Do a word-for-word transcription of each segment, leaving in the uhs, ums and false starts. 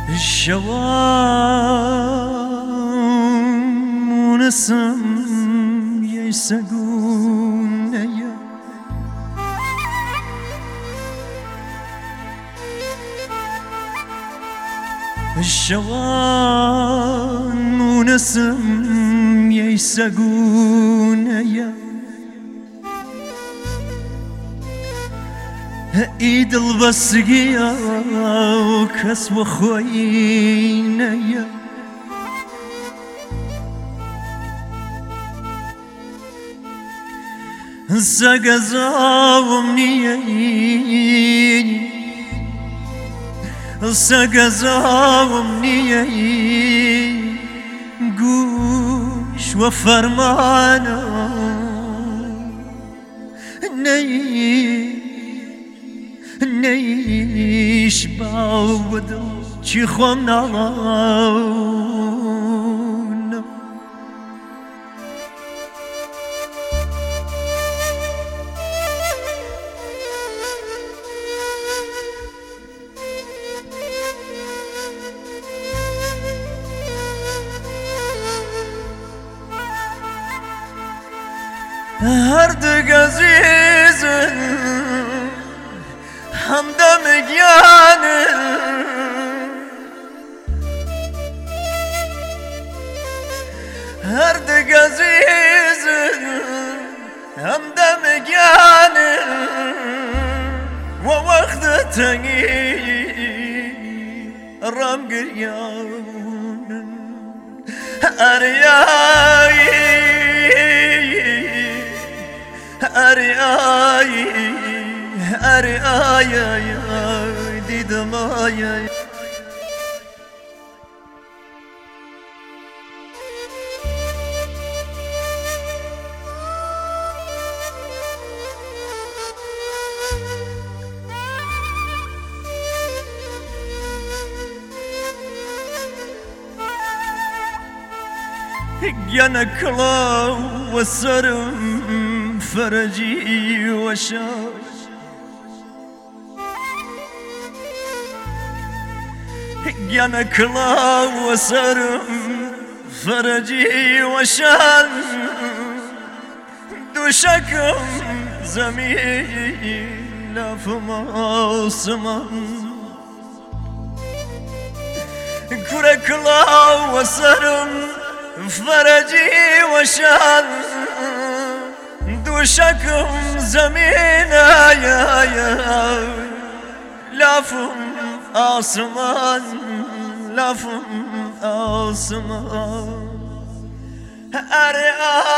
شوامونسم يسقون يا الشوامونسم يسقون يا ايد البسقية وكسب خوينا يا سقزاو منيني سقزاو منيني قوش وفرمانا ني نيش باود چی خوام نالان هر دق عزیزن همدم گیانه هر دق عزیزن همدم گیانه و وقت تنگی رام گریان اریایی اریایی أري آي آي آي دي دماي جانا كلا وسرم فرجي وشاش جانا كلا وسرم فرجي وشال دوشكم زميل فما سمان كرة كلا وسرم فرجي وشال دوشكم زميل يا يا لافم آسمان لافم آسمان أري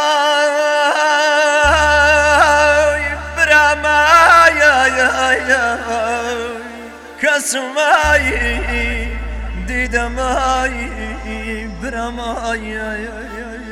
آي برما يا يا يا كسماي ديدماي برما يا يا يا